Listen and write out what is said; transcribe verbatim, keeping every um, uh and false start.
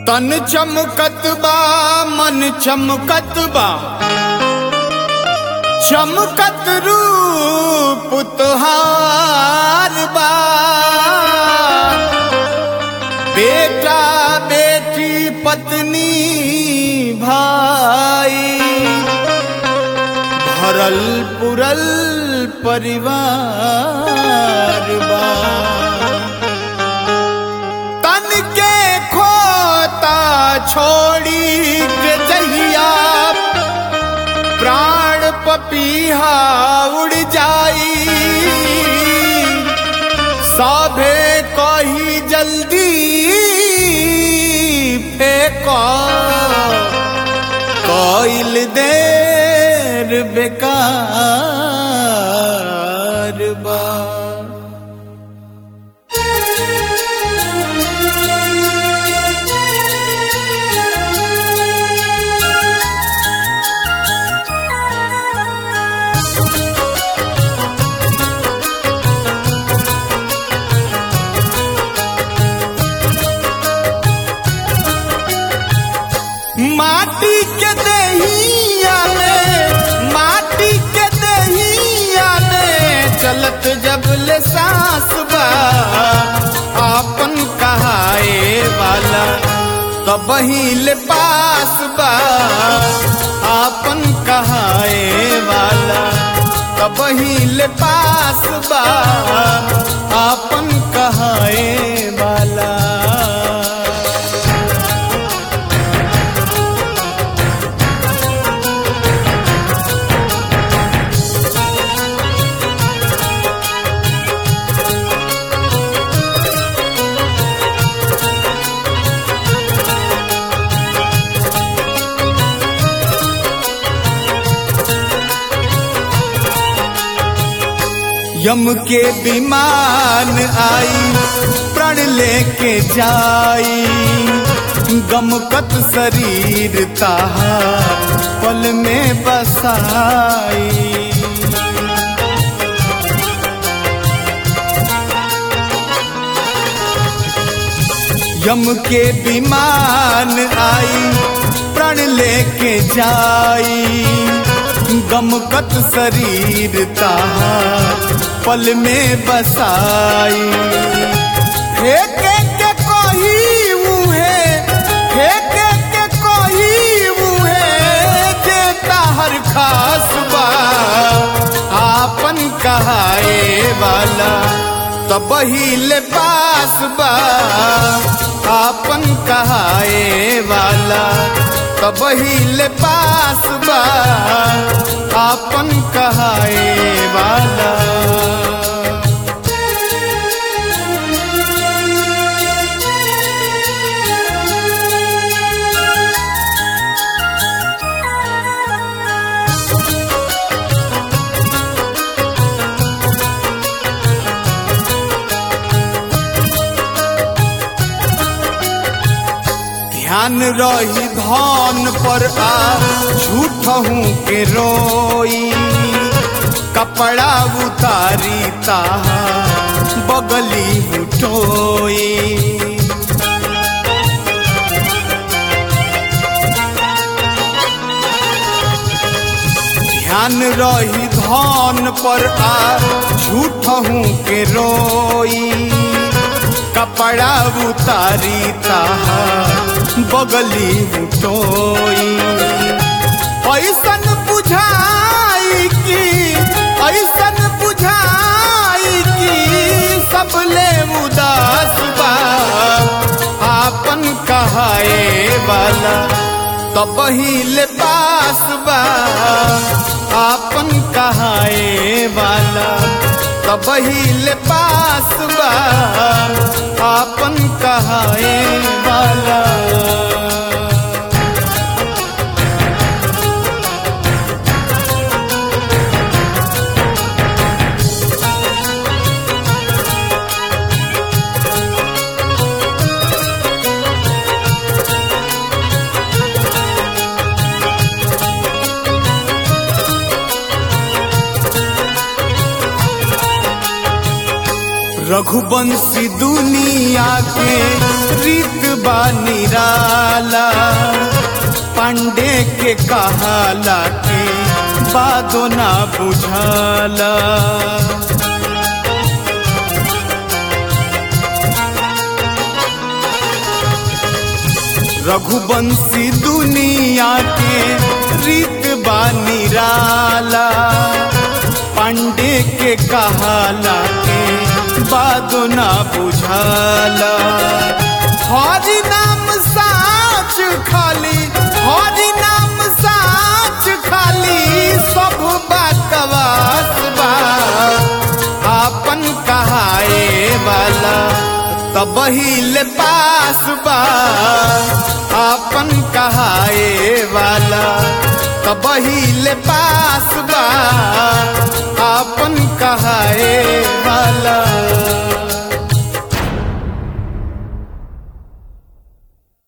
तन चमकत बा मन चमकत बा, चमकत रूप तुहार बा। बेटा बेटी पत्नी भाई भरल पुरल परिवार बा। तन के खोता छोड़ी के जहिया प्राण पपीहा उड़ जाई। साभे कही जल्दी फेंको, कोइल देर बेकार बा। माटी के दहिया में, माटी के दहिया में चलत जब ले सांस बा। आपन कहाए वाला तब ही ले पास बा। आपन कहाए वाला तब ही ले पास बा। आपन कहाए वाला यम के विमान आई प्रण लेके जाई। गमकत शरीर ताहा पल में बसाई। यम के विमान आई प्रण लेके जाई। गमकत शरीर ताहा पल में बसाई। फेंके के कोई मुहे, फेंके के कोई मुहे देता हर खास बा। आपन कहाए वाला तब ही ले पास बा। आपन कहाए वाला तब ही ले पास बा। आपन कहाए वाला ध्यान रही धन पर आ झूठ हूँ के रोई। कपड़ा उतारी ताहा बगली उठोई। ध्यान रही धन पर आ झूठ हूँ के रोई। कपड़ा उतारी ताहा बगली उठोई। ऐसन बुझाई की, ऐसन बुझाई की सबले उदास बा। आपन कहाए वाला तब ही ले पास बा। आपन कहाए वाला तब ही ले पास बा। आपन कहाए वाला रघुवंशी दुनिया के रीत बा निराला, पांडे के कहाला के बादो ना बुझाला। रघुवंशी दुनिया के रीत बा निराला, पांडे के कहाला के बादो ना बुझाला। हरि नाम साच खाली, हरि नाम साच खाली, सब बकवास बा। आपन कहाए वाला तबहिल पास बा, आपन कहाए वाला तबहिल पास